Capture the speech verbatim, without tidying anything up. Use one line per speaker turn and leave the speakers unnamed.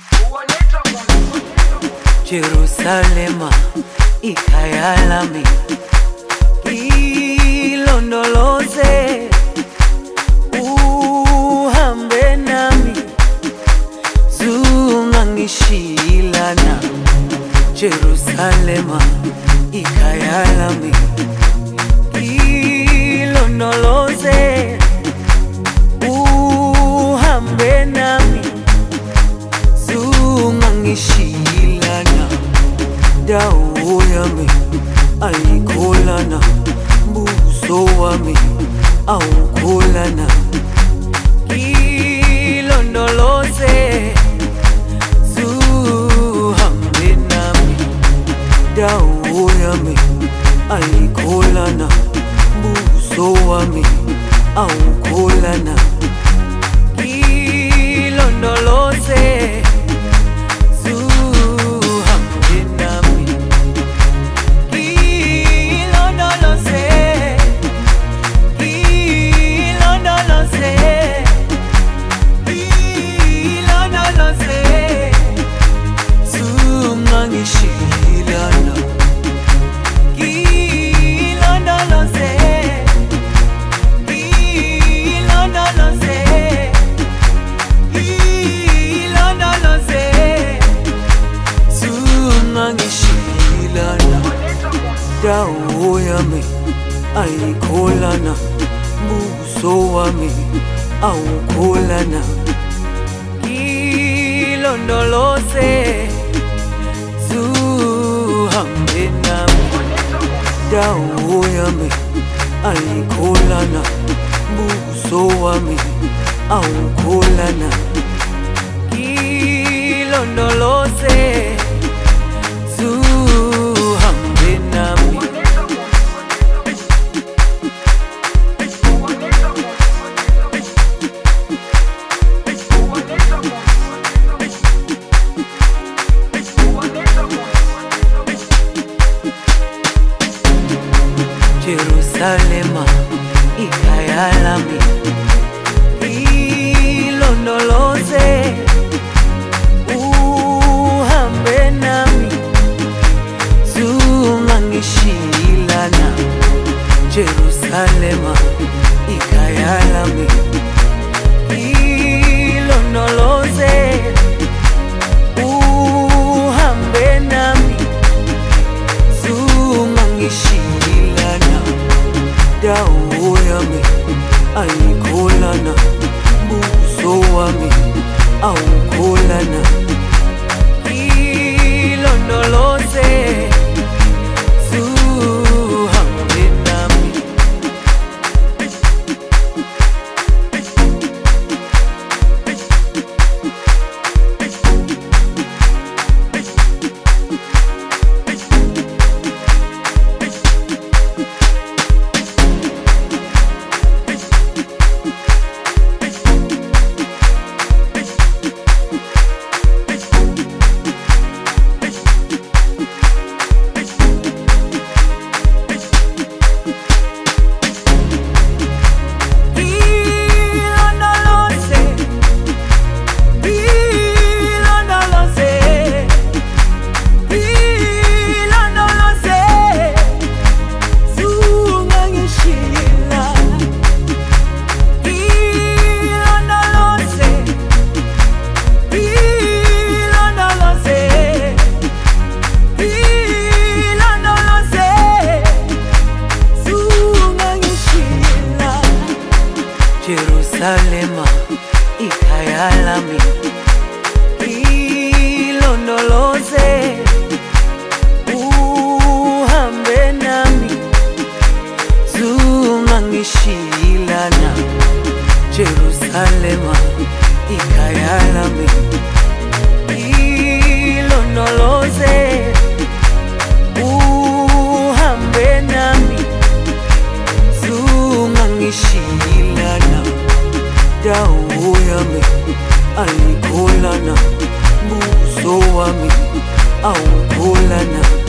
Jerusalema ikhaya lami, ilondoloze uhambe nami, zungangishilana. Jerusalema ikhaya lami, ilondoloze uhambe nami, zungangishilana. Dawo yami ayikholana, mbuso wami awukholana. Ilondoloze zuhambe nami, dawo yami ayikholana, mbuso wami awukholana. Ilondoloze dawo yami ayikholana, mbuso wami awukholana. Ilondoloze zuhambe nami, dawo yami ayikholana, mbuso wami awukholana. Ilondoloze zuhambe nami. Jerusalema ikhaya lami, ilondoloze uhambe nami, zungangishilana. Jerusalema ikhaya lami, ilondoloze uhambe nami, zungangishilana. Dawo yami ayikholana, mbuso wami awukholana. Ilondoloze zuhambe nami. Jerusalema ikhaya lami, ilondoloze uhambe nami, zungangishilana. Jerusalema ikhaya lami, ilondoloze uhambe nami, zungangishilana. Dawo yami ayikholana, mbuso wami awukholana.